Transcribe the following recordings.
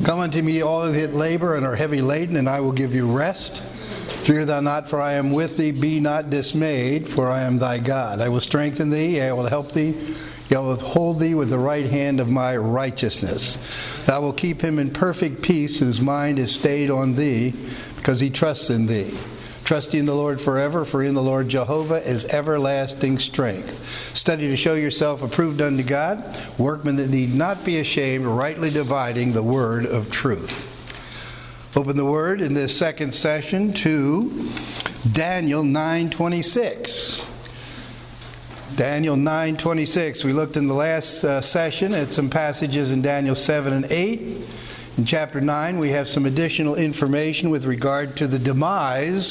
Come unto me, all of you that labor and are heavy laden, and I will give you rest. Fear thou not, for I am with thee. Be not dismayed, for I am thy God. I will strengthen thee, I will help thee. I will hold thee with the right hand of my righteousness. Thou wilt keep him in perfect peace, whose mind is stayed on thee, because he trusts in thee. Trust ye in the Lord forever, for in the Lord Jehovah is everlasting strength. Study to show yourself approved unto God, workmen that need not be ashamed, rightly dividing the word of truth. Open the word in this second session to Daniel 9:26. Daniel 9:26. We looked in the last session at some passages in Daniel 7 and 8. In chapter 9, we have some additional information with regard to the demise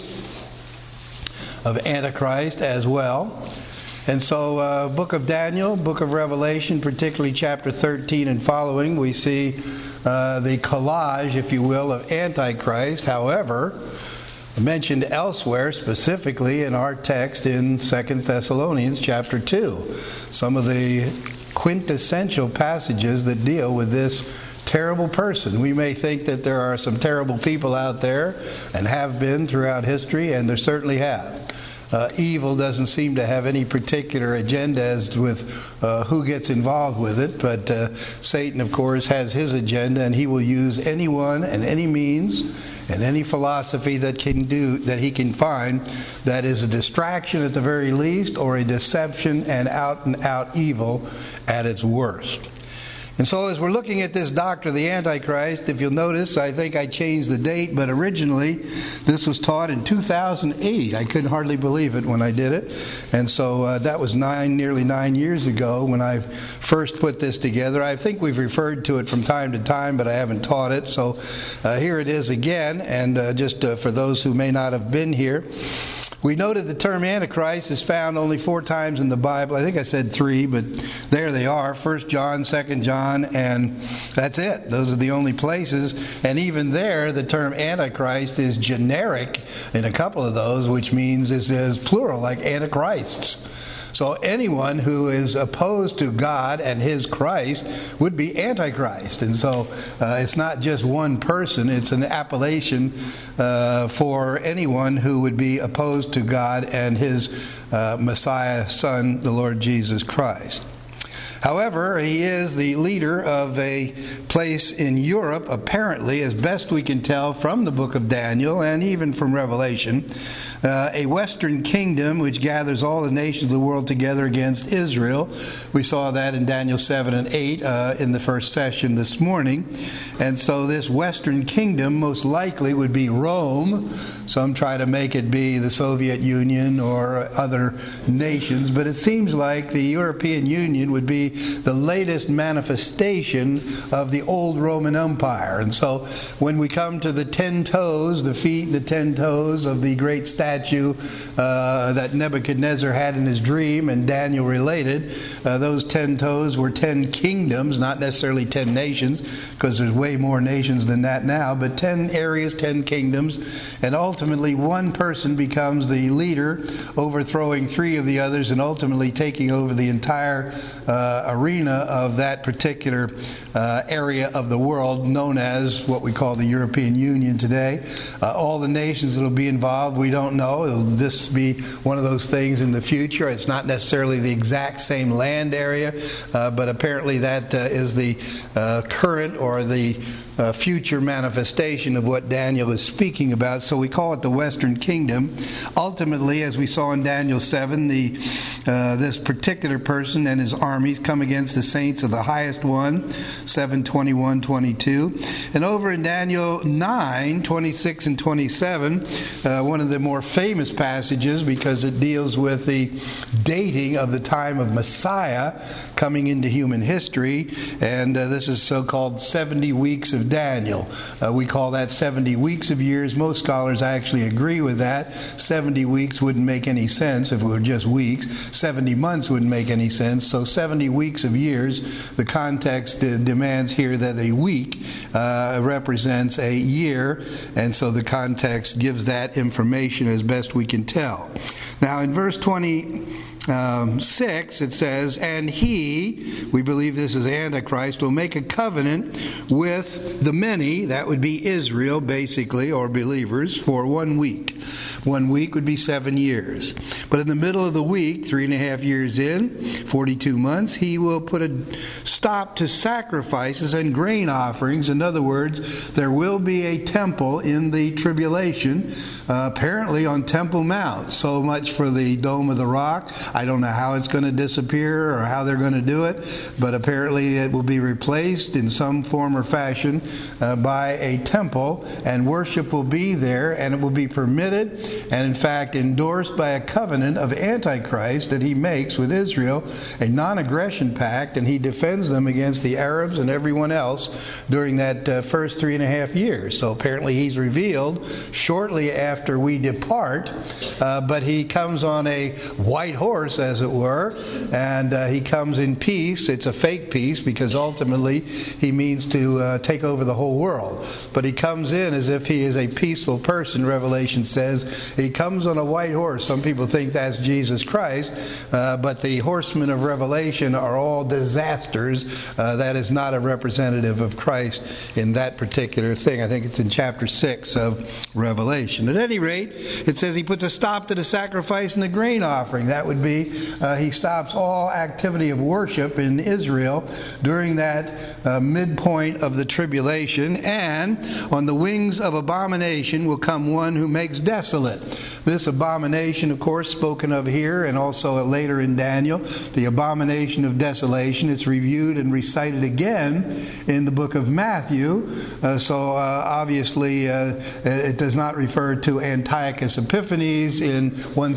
of Antichrist as well. And so, book of Daniel, book of Revelation, particularly chapter 13 and following, we see the collage, if you will, of Antichrist. However, mentioned elsewhere, specifically in our text in 2 Thessalonians chapter 2. Some of the quintessential passages that deal with this terrible person. We may think that there are some terrible people out there, and have been throughout history, and there certainly have. Evil doesn't seem to have any particular agenda as with who gets involved with it, but Satan, of course, has his agenda, and he will use anyone and any means and any philosophy that he can find that is a distraction at the very least, or a deception and out evil at its worst. And so as we're looking at this doctrine of the Antichrist, if you'll notice, I think I changed the date, but originally this was taught in 2008. I couldn't hardly believe it when I did it. And so that was nearly 9 years ago when I first put this together. I think we've referred to it from time to time, but I haven't taught it. So here it is again, and just for those who may not have been here. We noted the term Antichrist is found only 4 times in the Bible. I think I said 3, but there they are. 1 John, 2 John, and that's it. Those are the only places. And even there, the term Antichrist is generic in a couple of those, which means it is plural, like Antichrists. So anyone who is opposed to God and His Christ would be Antichrist. And so it's not just one person, it's an appellation for anyone who would be opposed to God and His Messiah, Son, the Lord Jesus Christ. However, he is the leader of a place in Europe, apparently, as best we can tell from the book of Daniel and even from Revelation, a Western kingdom which gathers all the nations of the world together against Israel. We saw that in Daniel 7 and 8 in the first session this morning. And so this Western kingdom most likely would be Rome. Some try to make it be the Soviet Union or other nations, but it seems like the European Union would be the latest manifestation of the old Roman Empire. And so when we come to the 10 toes, the feet, the 10 toes of the great statue that Nebuchadnezzar had in his dream and Daniel related, those 10 toes were 10 kingdoms, not necessarily 10 nations, because there's way more nations than that now, but 10 areas, 10 kingdoms, and ultimately one person becomes the leader, overthrowing 3 of the others and ultimately taking over the entire arena of that particular area of the world known as what we call the European Union today. All the nations that will be involved, we don't know. It'll this be one of those things in the future. It's not necessarily the exact same land area, but apparently that is the current or the future manifestation of what Daniel is speaking about. So we call it the Western Kingdom. Ultimately, as we saw in Daniel 7, this particular person and his armies come against the saints of the highest one, 7:21-22. And over in Daniel 9:26 and 27, one of the more famous passages because it deals with the dating of the time of Messiah coming into human history. And this is so-called 70 weeks of Daniel. We call that 70 weeks of years. Most scholars actually agree with that. 70 weeks wouldn't make any sense if it were just weeks. 70 months wouldn't make any sense. So 70 weeks of years, the context demands here that a week represents a year, and so the context gives that information as best we can tell. Now in verse 20 6, it says, and he, we believe this is Antichrist, will make a covenant with the many, that would be Israel basically, or believers, for 1 week. 1 week would be 7 years. But in the middle of the week, 3.5 years in, 42 months, he will put a stop to sacrifices and grain offerings. In other words, there will be a temple in the tribulation, apparently on Temple Mount. So much for the Dome of the Rock. I don't know how it's going to disappear or how they're going to do it, but apparently it will be replaced in some form or fashion by a temple, and worship will be there, and it will be permitted and in fact endorsed by a covenant of Antichrist that he makes with Israel, a non-aggression pact, and he defends them against the Arabs and everyone else during that first 3.5 years. So apparently he's revealed shortly after we depart, but he comes on a white horse, as it were, and he comes in peace. It's a fake peace because ultimately he means to take over the whole world. But he comes in as if he is a peaceful person, Revelation says. He comes on a white horse. Some people think that's Jesus Christ, but the horsemen of Revelation are all disasters. That is not a representative of Christ in that particular thing. I think it's in chapter 6 of Revelation. At any rate, it says he puts a stop to the sacrifice and the grain offering. That would be he stops all activity of worship in Israel during that midpoint of the tribulation, and on the wings of abomination will come one who makes desolate. This abomination, of course, spoken of here and also later in Daniel, the abomination of desolation. It's reviewed and recited again in the book of Matthew. Obviously it does not refer to Antiochus Epiphanes in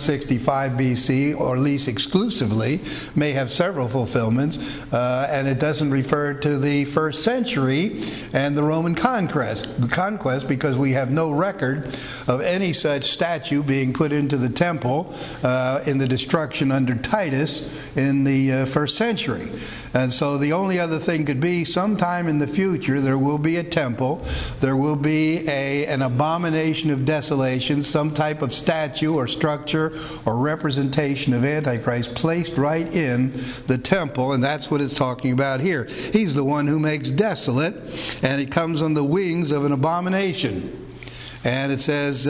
165 BC, or at least exclusively, may have several fulfillments, and it doesn't refer to the first century and the Roman conquest, because we have no record of any such statue being put into the temple in the destruction under Titus in the first century. And so the only other thing could be sometime in the future there will be a temple, there will be an abomination of desolation, some type of statue or structure or representation of Antichrist placed right in the temple, and that's what it's talking about here. He's the one who makes desolate, and it comes on the wings of an abomination. And it says,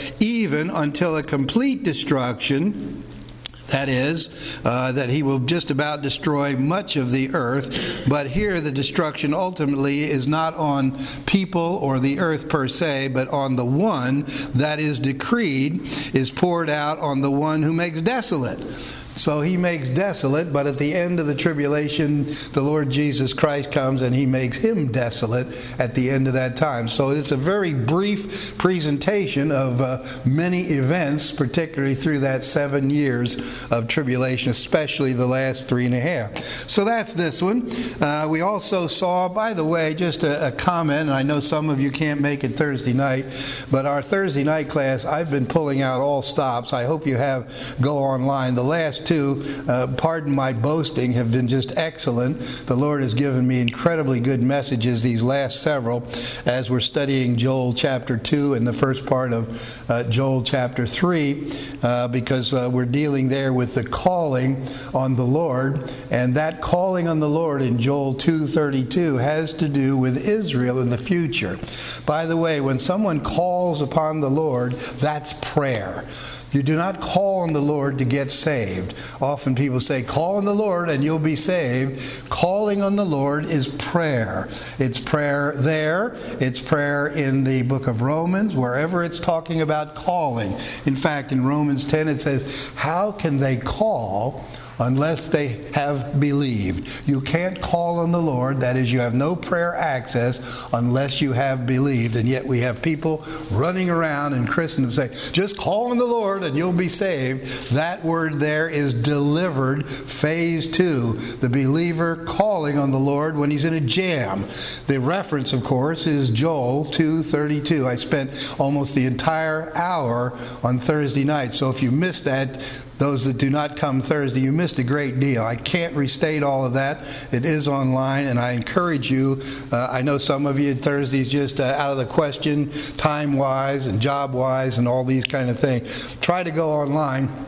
even until a complete destruction, that is, that he will just about destroy much of the earth. But here the destruction ultimately is not on people or the earth per se, but on the one that is decreed, is poured out on the one who makes desolate. So he makes desolate, but at the end of the tribulation, the Lord Jesus Christ comes and he makes him desolate at the end of that time. So it's a very brief presentation of many events, particularly through that 7 years of tribulation, especially the last 3.5. So that's this one. We also saw, by the way, just a comment, and I know some of you can't make it Thursday night, but our Thursday night class, I've been pulling out all stops. I hope you have. Go online. The last two, pardon my boasting, have been just excellent. The Lord has given me incredibly good messages these last several as we're studying Joel chapter 2 and the first part of Joel chapter 3, because we're dealing there with the calling on the Lord, and that calling on the Lord in Joel 2:32 has to do with Israel in the future. By the way, when someone calls upon the Lord, that's prayer. You do not call on the Lord to get saved. Often people say, call on the Lord and you'll be saved. Calling on the Lord is prayer. It's prayer there. It's prayer in the book of Romans, wherever it's talking about calling. In fact, in Romans 10 it says, how can they call unless they have believed? You can't call on the Lord, that is, you have no prayer access unless you have believed. And yet we have people running around in Christendom saying, just call on the Lord and you'll be saved. That word there is delivered, phase 2, the believer calling on the Lord when he's in a jam. The reference, of course, is Joel 2:32. I spent almost the entire hour on Thursday night, so if you missed that, those that do not come Thursday, you missed a great deal. I can't restate all of that. It is online, and I encourage you. I know some of you, Thursday's just out of the question, time-wise and job-wise and all these kind of things. Try to go online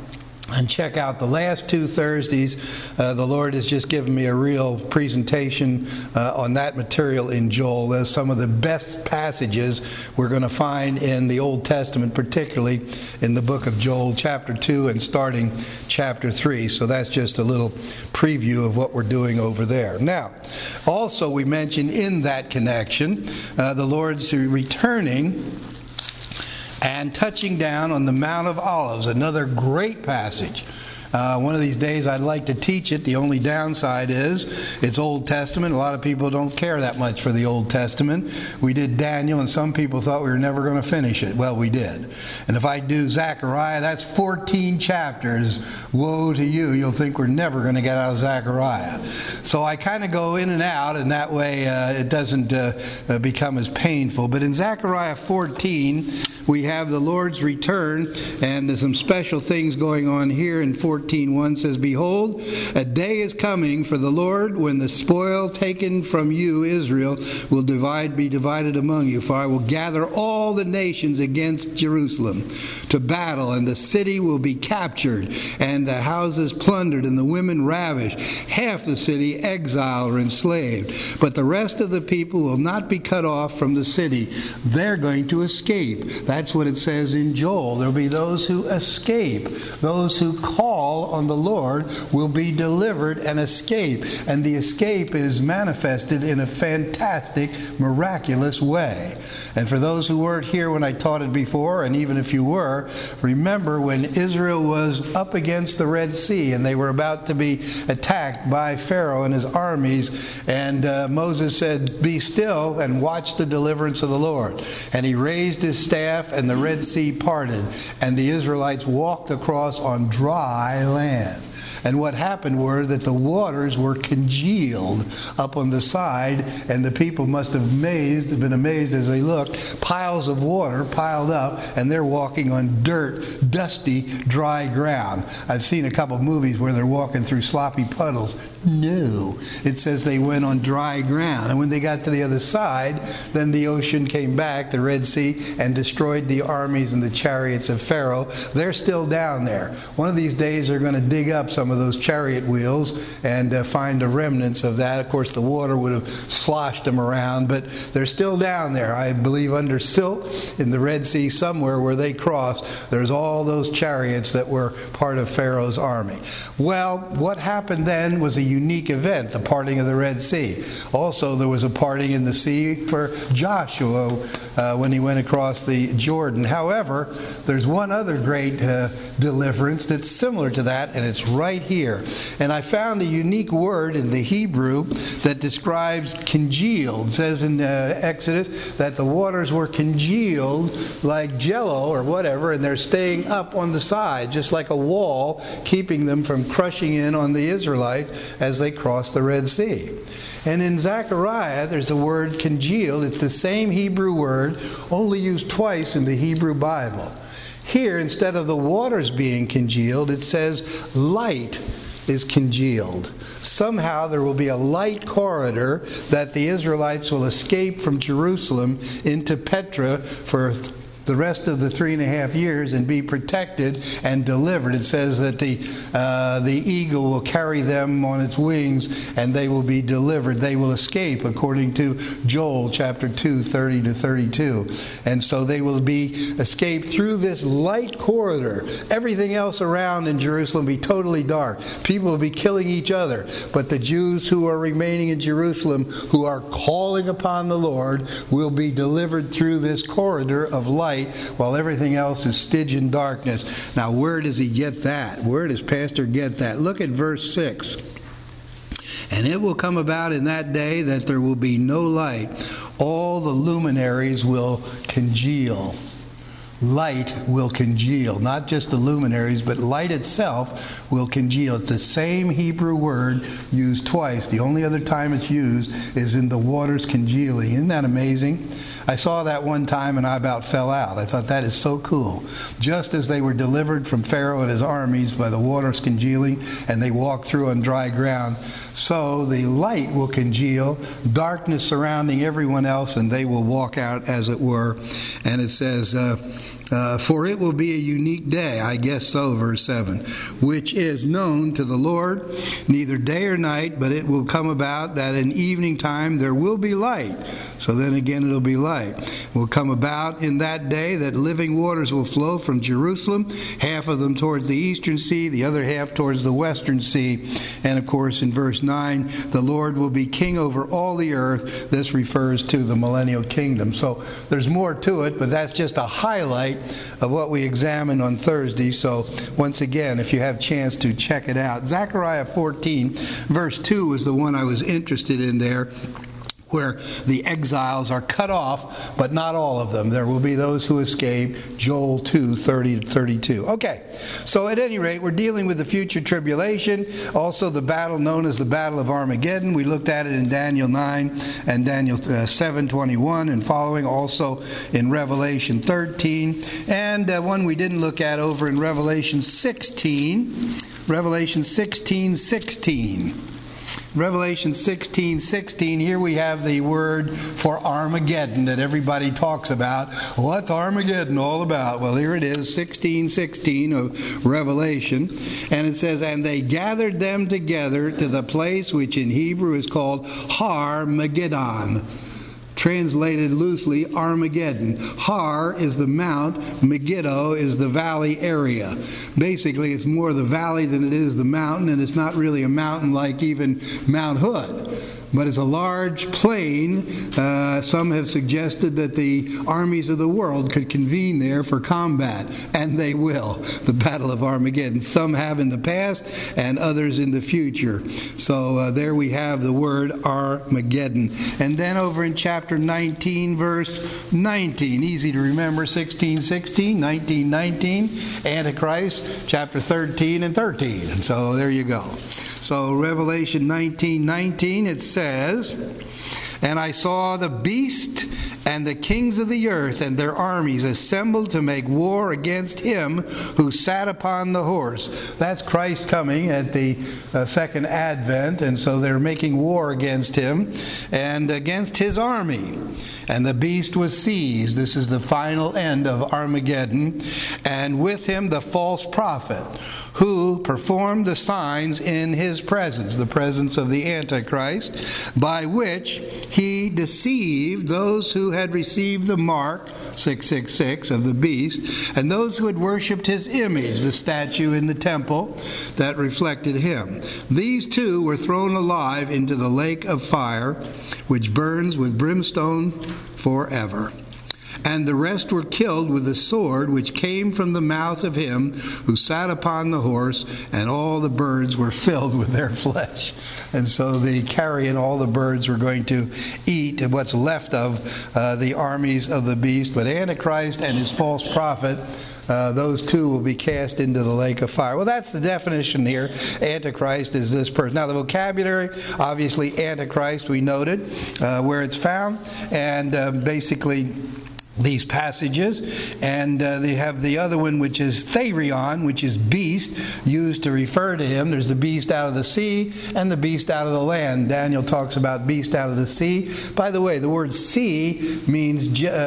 And check out the last 2 Thursdays. The Lord has just given me a real presentation on that material in Joel. There's some of the best passages we're going to find in the Old Testament, particularly in the book of Joel, chapter 2 and starting chapter 3. So that's just a little preview of what we're doing over there. Now, also we mentioned in that connection, the Lord's returning and touching down on the Mount of Olives, another great passage. One of these days I'd like to teach it. The only downside is it's Old Testament. A lot of people don't care that much for the Old Testament. We did Daniel, and some people thought we were never going to finish it. Well, we did. And if I do Zechariah, that's 14 chapters. Woe to you. You'll think we're never going to get out of Zechariah. So I kind of go in and out, and that way it doesn't become as painful. But in Zechariah 14, we have the Lord's return, and there's some special things going on here. In 14:1 says, "Behold, a day is coming for the Lord when the spoil taken from you, Israel, will be divided among you. For I will gather all the nations against Jerusalem to battle, and the city will be captured, and the houses plundered, and the women ravished, half the city exiled or enslaved. But the rest of the people will not be cut off from the city." They're going to escape. That's what it says in Joel. There'll be those who escape. Those who call on the Lord will be delivered and escape. And the escape is manifested in a fantastic, miraculous way. And for those who weren't here when I taught it before, and even if you were, remember when Israel was up against the Red Sea and they were about to be attacked by Pharaoh and his armies, and Moses said, "Be still and watch the deliverance of the Lord." And he raised his staff, and the Red Sea parted, and the Israelites walked across on dry land. And what happened were that the waters were congealed up on the side, and the people must have been amazed as they looked. Piles of water piled up, and they're walking on dirt, dusty, dry ground. I've seen a couple of movies where they're walking through sloppy puddles. No. It says they went on dry ground. And when they got to the other side, then the ocean came back, the Red Sea, and destroyed the armies and the chariots of Pharaoh. They're still down there. One of these days they're going to dig up some of those chariot wheels and find the remnants of that. Of course, the water would have sloshed them around, but they're still down there. I believe under silt in the Red Sea somewhere where they crossed, there's all those chariots that were part of Pharaoh's army. Well, what happened then was a unique event, the parting of the Red Sea. Also, there was a parting in the sea for Joshua when he went across the Jordan. However, there's one other great deliverance that's similar to that, and it's right here. And I found a unique word in the Hebrew that describes congealed. It says in Exodus that the waters were congealed like jello or whatever, and they're staying up on the side, just like a wall, keeping them from crushing in on the Israelites as they cross the Red Sea. And in Zechariah, there's a word congealed. It's the same Hebrew word, only used twice in the Hebrew Bible. Here, instead of the waters being congealed, it says light is congealed. Somehow there will be a light corridor that the Israelites will escape from Jerusalem into Petra for the rest of the 3.5 years and be protected and delivered. It says that the eagle will carry them on its wings and they will be delivered. They will escape, according to Joel chapter 2, 30 to 32. And so they will be escaped through this light corridor. Everything else around in Jerusalem will be totally dark. People will be killing each other. But the Jews who are remaining in Jerusalem, who are calling upon the Lord, will be delivered through this corridor of light, while everything else is Stygian darkness. Now, where does he get that? Where does Pastor get that? Look at verse 6. "And it will come about in that day that there will be no light. All the luminaries will congeal." Light will congeal. Not just the luminaries, but light itself will congeal. It's the same Hebrew word used twice. The only other time it's used is in the waters congealing. Isn't that amazing? I saw that one time and I about fell out. I thought that is so cool. Just as they were delivered from Pharaoh and his armies by the waters congealing and they walked through on dry ground, so the light will congeal, darkness surrounding everyone else, and they will walk out as it were. And it says For it will be a unique day, I guess so, verse 7, which is known to the Lord, neither day or night, but it will come about that in evening time there will be light. So then again it'll be light. Will come about in that day that living waters will flow from Jerusalem, half of them towards the eastern sea, the other half towards the western sea. And of course in verse 9, the Lord will be king over all the earth. This refers to the millennial kingdom. So there's more to it, but that's just a highlight of what we examined on Thursday. So once again, if you have a chance to check it out. Zechariah 14 verse 2 was the one I was interested in there, where the exiles are cut off, but not all of them. There will be those who escape. Joel 2:30-32. Okay, so at any rate, we're dealing with the future tribulation, also the battle known as the Battle of Armageddon. We looked at it in Daniel 9 and Daniel 7:21 and following, also in Revelation 13, and one we didn't look at over in Revelation 16, Revelation 16:16. Revelation 16:16, here we have the word for Armageddon that everybody talks about. What's Armageddon all about? Well, here it is, 16:16 of Revelation. And it says, and they gathered them together to the place which in Hebrew is called Har Megiddon. Translated loosely, Armageddon. Har is the mount, Megiddo is the valley area. Basically, it's more the valley than it is the mountain, and it's not really a mountain like even Mount Hood, but it's a large plain. Some have suggested that the armies of the world could convene there for combat, and they will. The Battle of Armageddon. Some have in the past, and others in the future. So there we have the word Armageddon. And then over in chapter 19, verse 19, easy to remember, 16:16, 19:19, Antichrist, chapter 13 and 13. So there you go. So Revelation 19:19, it says, and I saw the beast and the kings of the earth and their armies assembled to make war against him who sat upon the horse. That's Christ coming at the second advent, and so they're making war against him and against his army. And the beast was seized. This is the final end of Armageddon. And with him the false prophet, who performed the signs in his presence, the presence of the Antichrist, by which he deceived those who had received the mark, 666, of the beast, and those who had worshipped his image, the statue in the temple that reflected him. These two were thrown alive into the lake of fire, which burns with brimstone forever. And the rest were killed with the sword which came from the mouth of him who sat upon the horse, and all the birds were filled with their flesh. And so the carrion, all the birds were going to eat what's left of the armies of the beast. But Antichrist and his false prophet, those two will be cast into the lake of fire. Well, that's the definition here. Antichrist is this person. Now, the vocabulary, obviously, Antichrist, we noted where it's found. And basically, these passages, and they have the other one, which is Therion, which is beast, used to refer to him. There's the beast out of the sea and the beast out of the land. Daniel talks about beast out of the sea. By the way, the word sea means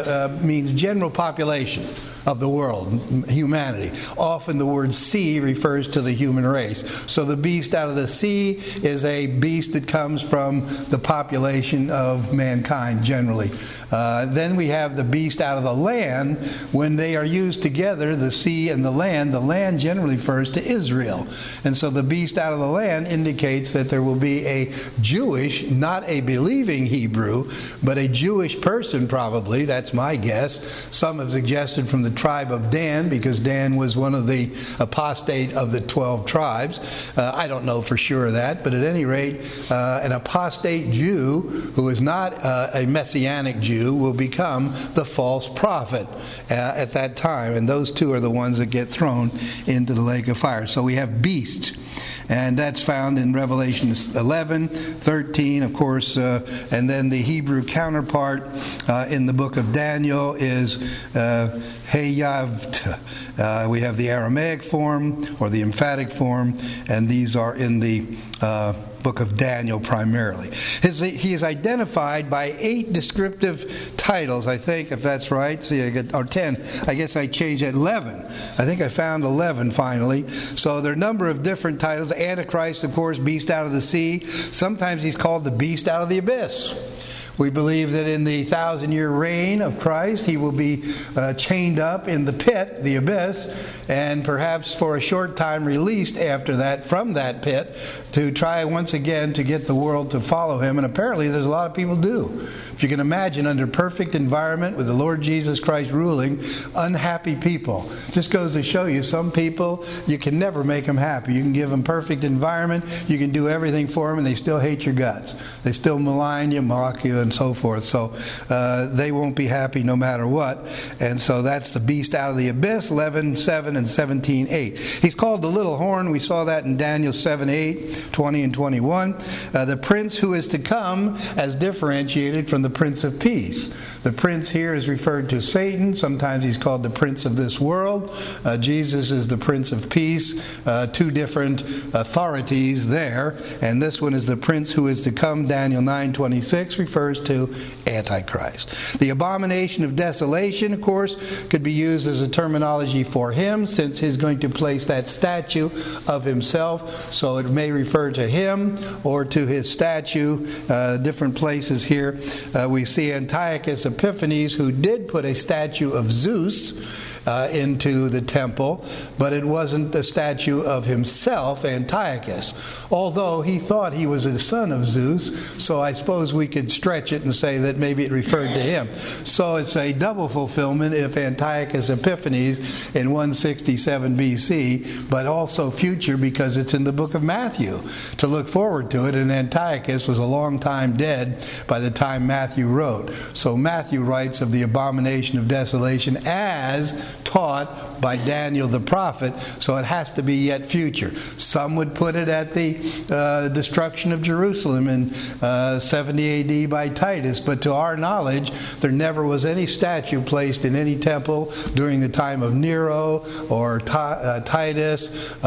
general population of the world, humanity. Often the word sea refers to the human race. So the beast out of the sea is a beast that comes from the population of mankind generally. Then we have the beast out of the land. When they are used together, the sea and the land generally refers to Israel. And so the beast out of the land indicates that there will be a Jewish, not a believing Hebrew, but a Jewish person probably, that's my guess. Some have suggested from the tribe of Dan, because Dan was one of the apostate of the 12 tribes. I don't know for sure of that, but at any rate, an apostate Jew who is not a messianic Jew will become the false prophet at that time, and those two are the ones that get thrown into the lake of fire. So we have beasts, and that's found in Revelation 11, 13, of course, and then the Hebrew counterpart in the book of Daniel is Hayavt. We have the Aramaic form or the emphatic form, and these are in the book of Daniel primarily. He is identified by 8 descriptive titles, I think, if that's right. See, or 10. I guess I changed it. 11. I think I found 11 finally. So there are a number of different titles. Antichrist, of course, beast out of the sea. Sometimes he's called the beast out of the abyss. We believe that in the 1,000-year reign of Christ, he will be chained up in the pit, the abyss, and perhaps for a short time released after that from that pit to try once again to get the world to follow him. And apparently there's a lot of people do. If you can imagine, under perfect environment with the Lord Jesus Christ ruling, unhappy people. Just goes to show you, some people, you can never make them happy. You can give them perfect environment, you can do everything for them, and they still hate your guts. They still malign you, mock you, and so forth. So they won't be happy no matter what. And so that's the beast out of the abyss, 11:7 and 17:8. He's called the little horn. We saw that in Daniel 7:8, 20 and 21. The prince who is to come as differentiated from the Prince of Peace. The prince here is referred to Satan. Sometimes he's called the prince of this world. Jesus is the Prince of Peace. 2 different authorities there. And this one is the prince who is to come. Daniel 9:26 refers to Antichrist. The abomination of desolation, of course, could be used as a terminology for him, since he's going to place that statue of himself. So it may refer to him or to his statue. Different places here. We see Antiochus Epiphanes, who did put a statue of Zeus into the temple, but it wasn't the statue of himself, Antiochus, although he thought he was the son of Zeus, so I suppose we could stretch it and say that maybe it referred to him. So it's a double fulfillment if Antiochus Epiphanes in 167 BC, but also future because it's in the book of Matthew to look forward to it, and Antiochus was a long time dead by the time Matthew wrote. So Matthew writes of the abomination of desolation as taught by Daniel the prophet, so it has to be yet future. Some would put it at the destruction of Jerusalem in 70 AD by Titus, but to our knowledge, there never was any statue placed in any temple during the time of Nero or Titus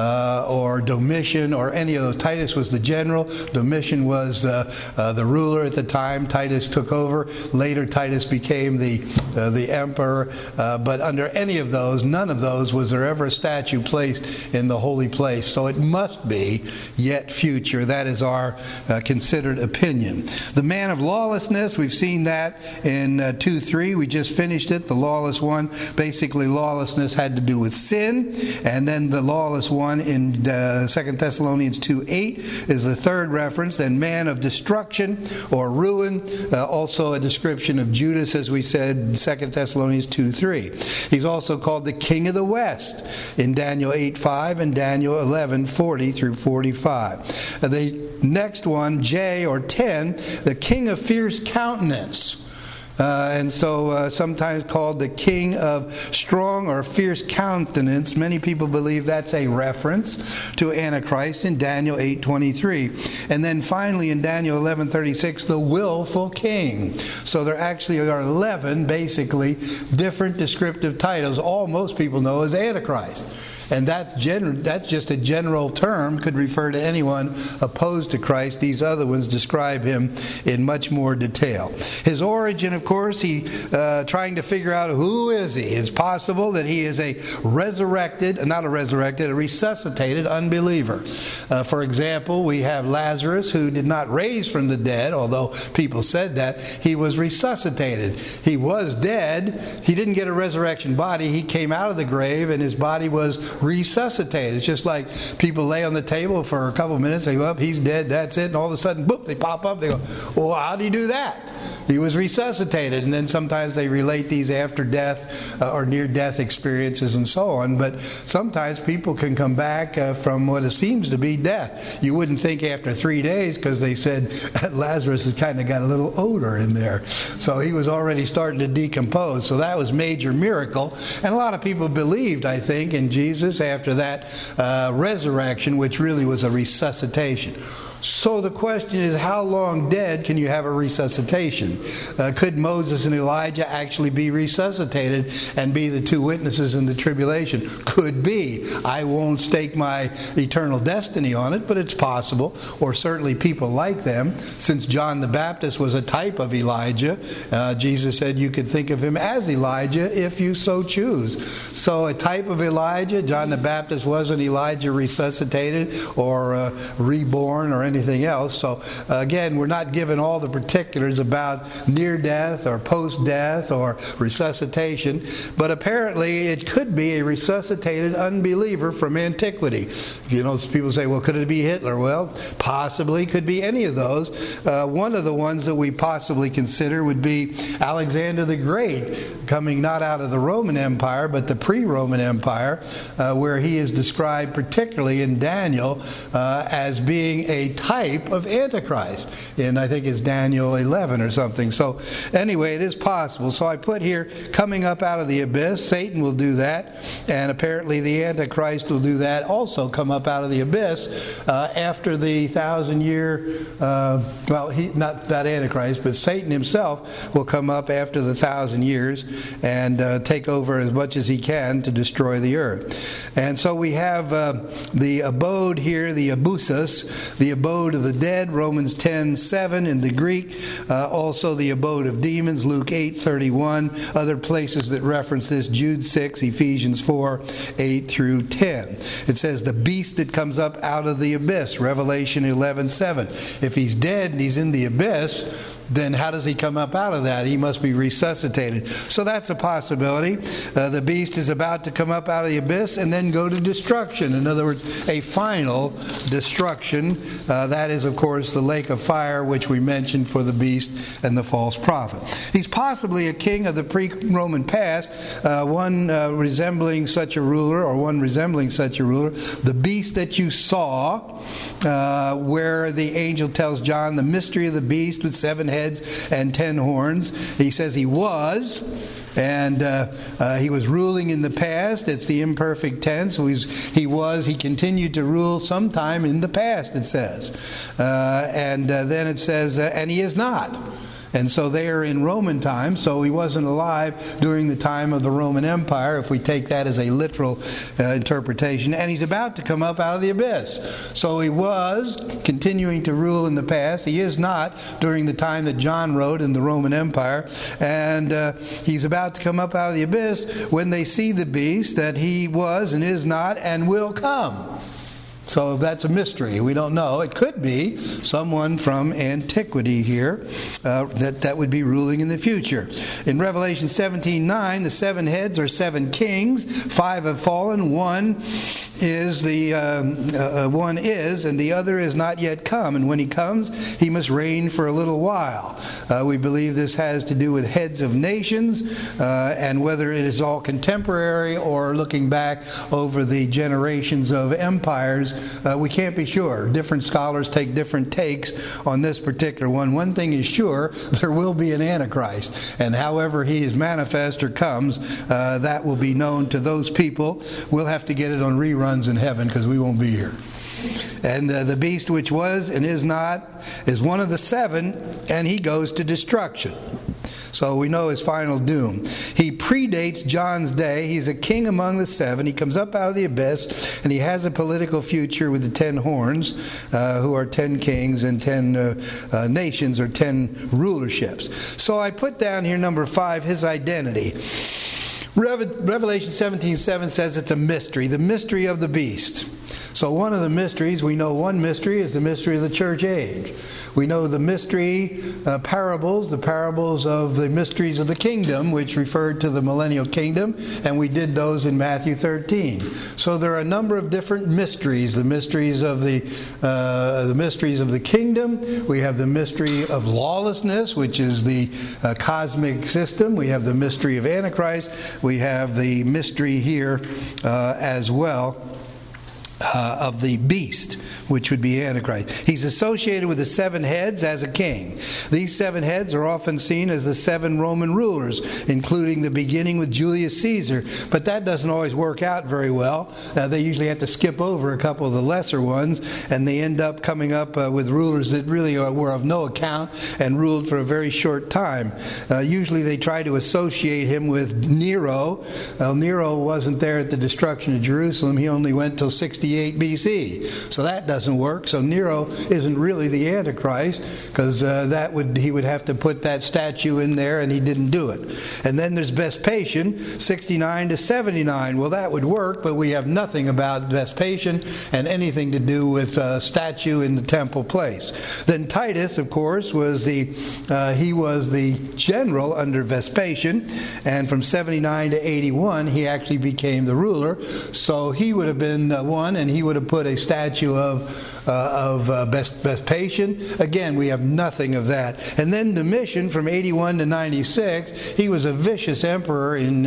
or Domitian or any of those. Titus was the general, Domitian was the ruler at the time. Titus took over. Later, Titus became the emperor, but under any of those, none of those was there ever a statue placed in the holy place. So it must be yet future. That is our considered opinion. The man of lawlessness, we've seen that in 2:3. We just finished it. The lawless one, basically lawlessness had to do with sin. And then the lawless one in 2 Thessalonians 2:8 is the third reference. Then man of destruction or ruin, also a description of Judas, as we said in 2 Thessalonians 2:3. He's also called the King of the West in Daniel 8:5 and Daniel 11:40 through 45. The next one, J or 10, the King of Fierce Countenance. And so sometimes called the King of Strong or Fierce Countenance. Many people believe that's a reference to Antichrist in Daniel 8:23. And then finally in Daniel 11:36, the Willful King. So there actually are 11 basically different descriptive titles. All most people know is Antichrist. And that's just a general term, could refer to anyone opposed to Christ. These other ones describe him in much more detail. His origin, of course, he trying to figure out who is he. It's possible that he is a resuscitated unbeliever. For example, we have Lazarus, who did not raise from the dead, although people said that. He was resuscitated. He was dead. He didn't get a resurrection body. He came out of the grave, and his body was resuscitated. It's just like people lay on the table for a couple of minutes, they go up, he's dead, that's it, and all of a sudden, boop, they pop up, they go, well, how do you do that? He was resuscitated. And then sometimes they relate these after death or near-death experiences and so on. But sometimes people can come back from what it seems to be death. You wouldn't think after 3 days, because they said Lazarus has kind of got a little odor in there. So he was already starting to decompose. So that was a major miracle. And a lot of people believed, I think, in Jesus Jesus after that resurrection, which really was a resuscitation. So the question is, how long dead can you have a resuscitation? Could Moses and Elijah actually be resuscitated and be the two witnesses in the tribulation? Could be. I won't stake my eternal destiny on it, but it's possible. Or certainly people like them. Since John the Baptist was a type of Elijah, Jesus said you could think of him as Elijah if you so choose. So a type of Elijah, John the Baptist wasn't Elijah resuscitated or reborn or anything else. So again, we're not given all the particulars about near death or post-death or resuscitation, but apparently it could be a resuscitated unbeliever from antiquity. You know, people say, well, could it be Hitler? Well, possibly could be any of those. One of the ones that we possibly consider would be Alexander the Great, coming not out of the Roman Empire, but the pre-Roman Empire, where he is described particularly in Daniel as being a type of Antichrist. And I think it's Daniel 11 or something. So anyway, it is possible. So I put here, coming up out of the abyss, Satan will do that. And apparently the Antichrist will do that, also come up out of the abyss after the 1,000-year, not that Antichrist, but Satan himself will come up after the 1,000 years and take over as much as he can to destroy the earth. And so we have the abode here, the abusus, the abode of the dead, Romans 10:7 in the Greek. Also the abode of demons, Luke 8:31. Other places that reference this, Jude 6, Ephesians 4:8 through 10. It says the beast that comes up out of the abyss, Revelation 11:7. If he's dead and he's in the abyss, then how does he come up out of that? He must be resuscitated. So that's a possibility. The beast is about to come up out of the abyss and then go to destruction. In other words, a final destruction. That is, of course, the lake of fire, which we mentioned for the beast and the false prophet. He's possibly a king of the pre-Roman past, one resembling such a ruler. The beast that you saw, where the angel tells John the mystery of the beast with 7 heads and 10 horns. He says he was, and he was ruling in the past. It's the imperfect tense. He continued to rule sometime in the past, it says. And then it says, and he is not. And so they are in Roman times, so he wasn't alive during the time of the Roman Empire, if we take that as a literal interpretation. And he's about to come up out of the abyss. So he was continuing to rule in the past. He is not during the time that John wrote in the Roman Empire. And he's about to come up out of the abyss when they see the beast, that he was and is not and will come. So that's a mystery. We don't know. It could be someone from antiquity here that would be ruling in the future. In Revelation 17:9, the 7 heads are 7 kings. 5 have fallen. One is, and the other is not yet come. And when he comes, he must reign for a little while. We believe this has to do with heads of nations, and whether it is all contemporary or looking back over the generations of empires, we can't be sure. Different scholars take different takes on this particular one. One thing is sure, there will be an Antichrist. And however he is manifest or comes, that will be known to those people. We'll have to get it on reruns in heaven because we won't be here. And the beast which was and is not is one of the 7, and he goes to destruction. So we know his final doom. He predates John's day. He's a king among the 7. He comes up out of the abyss, and he has a political future with the 10 horns, who are 10 kings and 10 nations, or 10 rulerships. So I put down here number 5, his identity. Revelation 17:7 says it's a mystery, the mystery of the beast. So one of the mysteries, we know one mystery is the mystery of the church age. We know the mystery parables, the parables of the mysteries of the kingdom, which referred to the millennial kingdom, and we did those in Matthew 13. So there are a number of different mysteries. The mysteries of the mysteries of the kingdom. We have the mystery of lawlessness, which is the cosmic system. We have the mystery of Antichrist. We have the mystery here as well of the beast, which would be Antichrist. He's associated with the 7 heads as a king. These 7 heads are often seen as the 7 Roman rulers, including the beginning with Julius Caesar. But that doesn't always work out very well. They usually have to skip over a couple of the lesser ones, and they end up coming up with rulers that really were of no account and ruled for a very short time. Usually they try to associate him with Nero. Nero wasn't there at the destruction of Jerusalem. He only went till 68 BC. So that doesn't work. So Nero isn't really the Antichrist, because he would have to put that statue in there, and he didn't do it. And then there's Vespasian, 69 to 79. Well, that would work, but we have nothing about Vespasian and anything to do with a statue in the temple place. Then Titus, of course, was the general under Vespasian, and from 79 to 81 he actually became the ruler. So he would have been one, and he would have put a statue of Vespasian. Again, we have nothing of that. And then Domitian, from 81 to 96, he was a vicious emperor in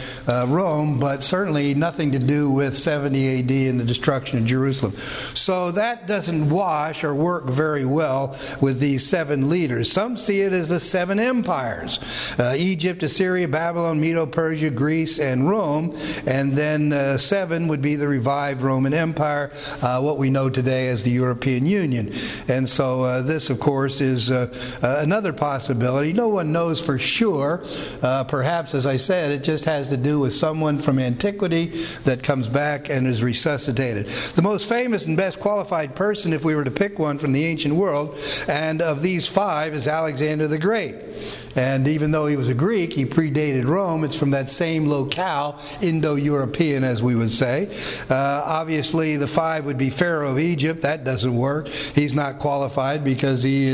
Rome, but certainly nothing to do with 70 AD and the destruction of Jerusalem. So that doesn't wash or work very well with these 7 leaders. Some see it as the 7 empires: Egypt, Assyria, Babylon, Medo-Persia, Greece, and Rome. And then 7 would be the revived Roman Empire, what we know today as the European Union. And so this, of course, is another possibility. No one knows for sure. Perhaps, as I said, it just has to do with someone from antiquity that comes back and is resuscitated. The most famous and best qualified person, if we were to pick one from the ancient world, and of these 5, is Alexander the Great. And even though he was a Greek, he predated Rome. It's from that same locale, Indo-European, as we would say. Obviously, the 5 would be Pharaoh of Egypt. That doesn't work. He's not qualified because he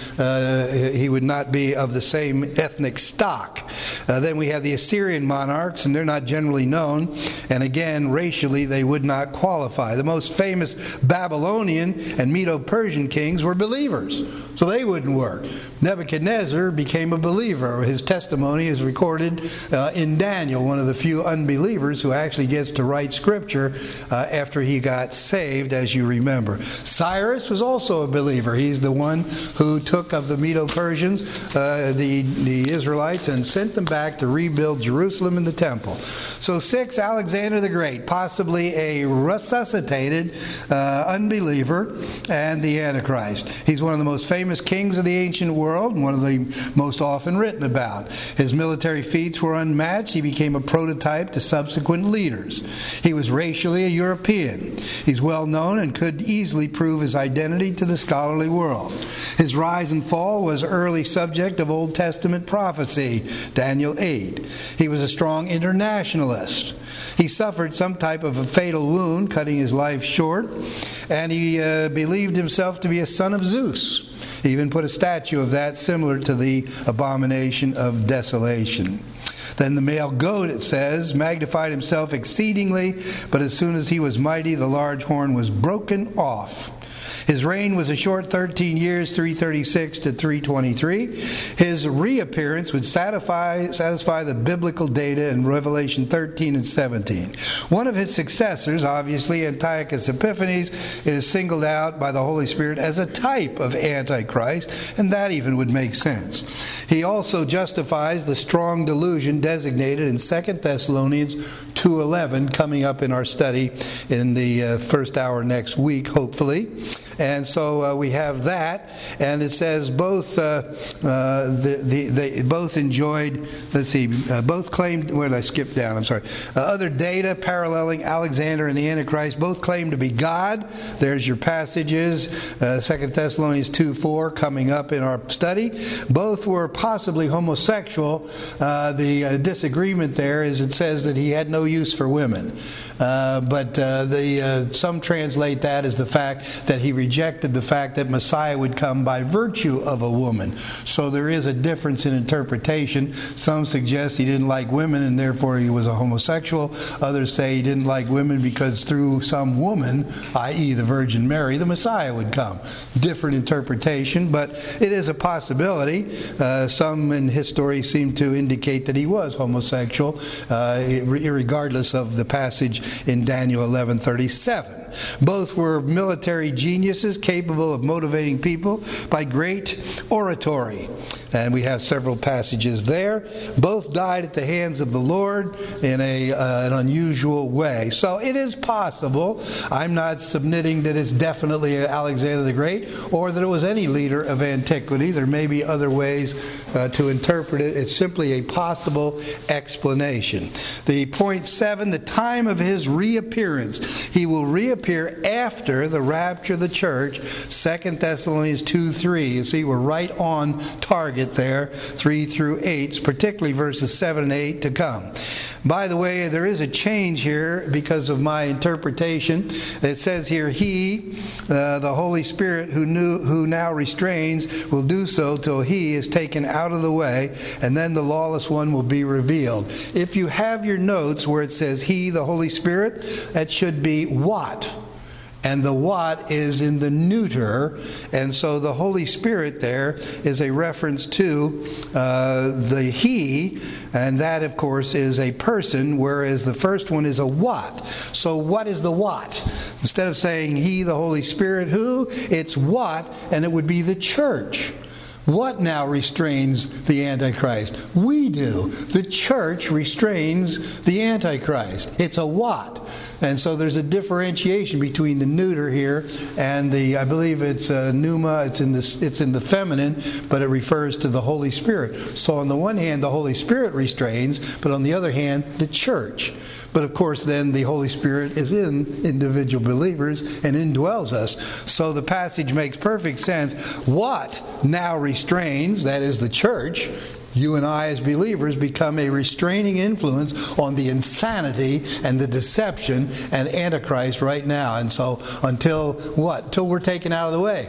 would not be of the same ethnic stock. Then we have the Assyrian monarchs, and they're not generally known. And again, racially, they would not qualify. The most famous Babylonian and Medo-Persian kings were believers, so they wouldn't work. Nebuchadnezzar became a believer. His testimony is recorded in Daniel, one of the few unbelievers who actually gets to write scripture after he got saved, as you remember. Cyrus was also a believer. He's the one who took of the Medo-Persians, the Israelites, and sent them back to rebuild Jerusalem and the temple. So 6, Alexander the Great, possibly a resuscitated unbeliever and the Antichrist. He's one of the most famous kings of the ancient world, and one of the most often written about. His military feats were unmatched. He became a prototype to subsequent leaders. He was racially a European. He's well known and could easily prove his identity to the scholarly world. His rise and fall was early subject of Old Testament prophecy, Daniel 8. He was a strong internationalist. He suffered some type of a fatal wound, cutting his life short, and he believed himself to be a son of Zeus. He even put a statue of that similar to the abomination of desolation. Then the male goat, it says, magnified himself exceedingly, but as soon as he was mighty, the large horn was broken off. His reign was a short 13 years, 336 to 323. His reappearance would satisfy the biblical data in Revelation 13 and 17. One of his successors, obviously Antiochus Epiphanes, is singled out by the Holy Spirit as a type of Antichrist, and that even would make sense. He also justifies the strong delusion designated in 2 Thessalonians 2:11, coming up in our study in the first hour next week, hopefully. And so we have that, and it says both they both enjoyed. Both claimed. Where did I skip down? I'm sorry. Other data paralleling Alexander and the Antichrist both claim to be God. There's your passages. 2 Thessalonians 2:4 coming up in our study. Both were possibly homosexual. The disagreement there is it says that he had no use for women, but some translate that as the fact that he rejected the fact that Messiah would come by virtue of a woman. So there is a difference in interpretation. Some suggest he didn't like women and therefore he was a homosexual. Others say he didn't like women because through some woman, i.e. the Virgin Mary, the Messiah would come. Different interpretation, but it is a possibility. Some in history seem to indicate that he was homosexual, regardless of the passage in Daniel 11:37. 7. Both were military geniuses capable of motivating people by great oratory. And we have several passages there. Both died at the hands of the Lord in an unusual way. So it is possible. I'm not submitting that it's definitely Alexander the Great or that it was any leader of antiquity. There may be other ways to interpret it. It's simply a possible explanation. The point 7, the time of his reappearance. He will reappear after the rapture of the church, 2 Thessalonians 2:3. You see, we're right on target there, 3 through 8, particularly verses 7 and 8 to come. By the way, there is a change here because of my interpretation. It says here, he, the Holy Spirit who now restrains, will do so till he is taken out of the way, and then the lawless one will be revealed. If you have your notes where it says he, the Holy Spirit, that should be what? And the what is in the neuter, and so the Holy Spirit there is a reference to the he, and that of course is a person, whereas the first one is a what. So what is the what? Instead of saying he, the Holy Spirit, who, it's what, and it would be the church. What now restrains the Antichrist? We do. The church restrains the Antichrist. It's a what. And so there's a differentiation between the neuter here and the, I believe it's pneuma, it's in the feminine, but it refers to the Holy Spirit. So on the one hand, the Holy Spirit restrains, but on the other hand, the church. But of course, then the Holy Spirit is in individual believers and indwells us. So the passage makes perfect sense. What now restrains, that is the church, you and I as believers become a restraining influence on the insanity and the deception and Antichrist right now. And so until what? Until we're taken out of the way.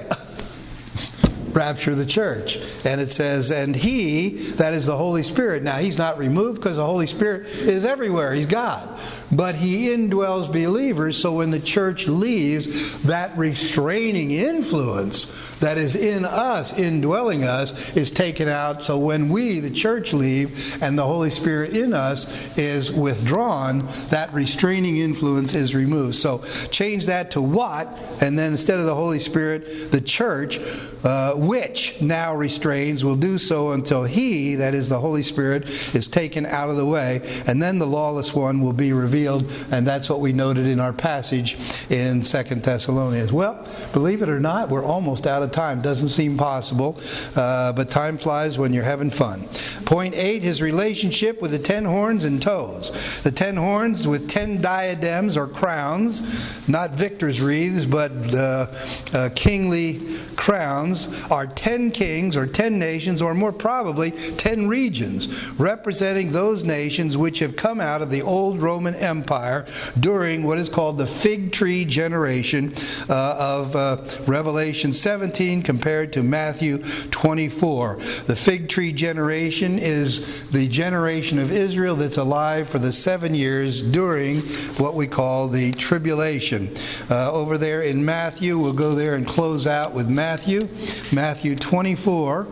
Rapture of the church. And it says, and he, that is the Holy Spirit. Now, he's not removed because the Holy Spirit is everywhere. He's God. But he indwells believers, so when the church leaves, that restraining influence that is in us, indwelling us, is taken out. So when we, the church, leave and the Holy Spirit in us is withdrawn, that restraining influence is removed. So change that to what, and then instead of the Holy Spirit, the church, which now restrains, will do so until he, that is the Holy Spirit, is taken out of the way, and then the lawless one will be revealed, and that's what we noted in our passage in 2 Thessalonians. Well, believe it or not, we're almost out of time. Doesn't seem possible, but time flies when you're having fun. Point 8, his relationship with the 10 horns and toes. The 10 horns with 10 diadems or crowns, not victor's wreaths, but kingly crowns, are 10 kings or 10 nations, or more probably 10 regions, representing those nations which have come out of the old Roman Empire during what is called the fig tree generation of Revelation 17 compared to Matthew 24. The fig tree generation is the generation of Israel that's alive for the 7 years during what we call the tribulation. Over there in Matthew, we'll go there and close out with Matthew 24.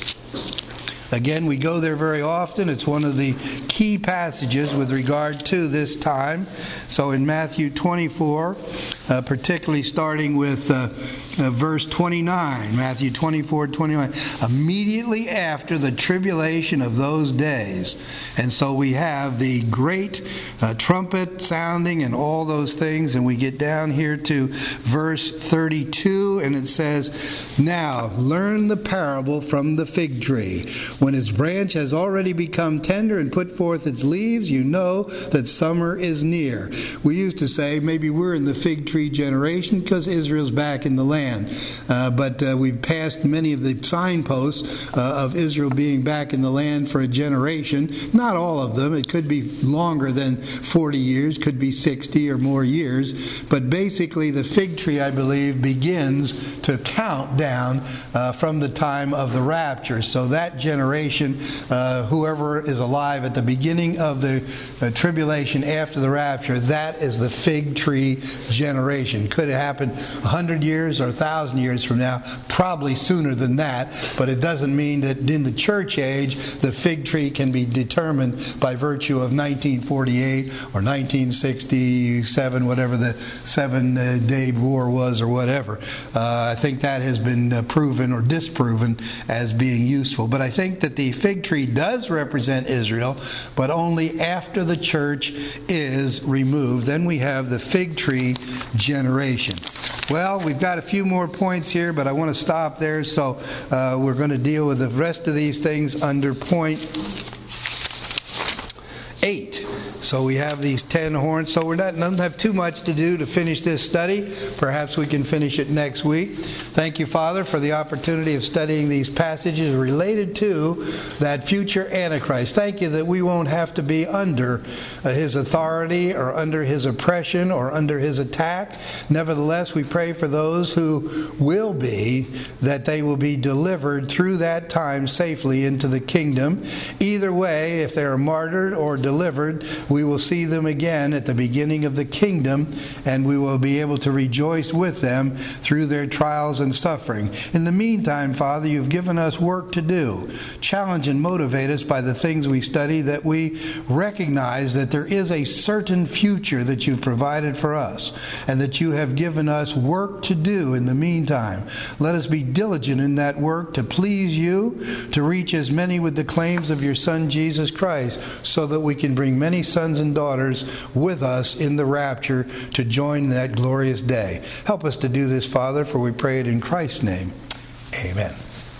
Again, we go there very often. It's one of the key passages with regard to this time. So in Matthew 24, particularly starting with verse 29, Matthew 24:29, immediately after the tribulation of those days. And so we have the great trumpet sounding and all those things, and we get down here to verse 32, and it says, now learn the parable from the fig tree. When its branch has already become tender and put forth its leaves, you know that summer is near. We used to say maybe we're in the fig tree generation because Israel's back in the land. But we've passed many of the signposts of Israel being back in the land for a generation. Not all of them. It could be longer than 40 years, could be 60 or more years. But basically the fig tree, I believe, begins to count down from the time of the rapture. So that generation, whoever is alive at the beginning of the tribulation after the rapture, that is the fig tree generation. generation. Could it happen 100 years or 1,000 years from now? Probably sooner than that, but it doesn't mean that in the church age the fig tree can be determined by virtue of 1948 or 1967, whatever the 7-day war was or whatever. I think that has been proven or disproven as being useful. But I think that the fig tree does represent Israel, but only after the church is removed. Then we have the fig tree generation. Well, we've got a few more points here, but I want to stop there, so we're going to deal with the rest of these things under point 8. So we have these 10 horns. So we don't have too much to do to finish this study. Perhaps we can finish it next week. Thank you, Father, for the opportunity of studying these passages related to that future Antichrist. Thank you that we won't have to be under his authority or under his oppression or under his attack. Nevertheless, we pray for those who will be, that they will be delivered through that time safely into the kingdom. Either way, if they are martyred or delivered, we will see them again at the beginning of the kingdom, and we will be able to rejoice with them through their trials and suffering. In the meantime, Father, you've given us work to do. Challenge and motivate us by the things we study, that we recognize that there is a certain future that you've provided for us, and that you have given us work to do in the meantime. Let us be diligent in that work to please you, to reach as many with the claims of your Son, Jesus Christ, so that we can bring many sons and daughters with us in the rapture to join that glorious day. Help us to do this, Father, for we pray it in Christ's name. Amen.